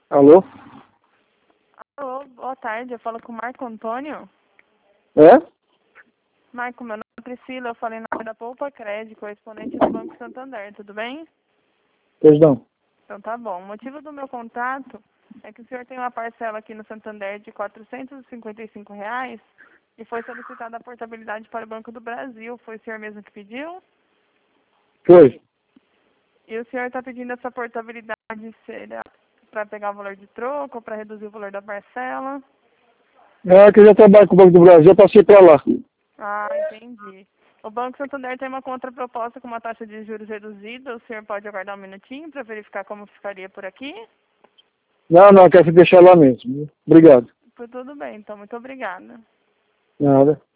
Alô? Alô, boa tarde, eu falo com o Marco Antônio. É? Marco, meu nome é Priscila, eu falei na hora da Poupa Crédito, correspondente do Banco Santander, tudo bem? Pois não. Então tá bom. O motivo do meu contato é que o senhor tem uma parcela aqui no Santander de R$ 455 e foi solicitada a portabilidade para o Banco do Brasil. Foi o senhor mesmo que pediu? Foi. E o senhor está pedindo essa portabilidade para pegar o valor de troco, para reduzir o valor da parcela? É que eu já trabalho com o Banco do Brasil, eu passei para lá. Ah, entendi. O Banco Santander tem uma contraproposta com uma taxa de juros reduzida. O senhor pode aguardar um minutinho para verificar como ficaria por aqui? Não, quero deixar lá mesmo. Obrigado. Tudo bem, então. Muito obrigada. Nada.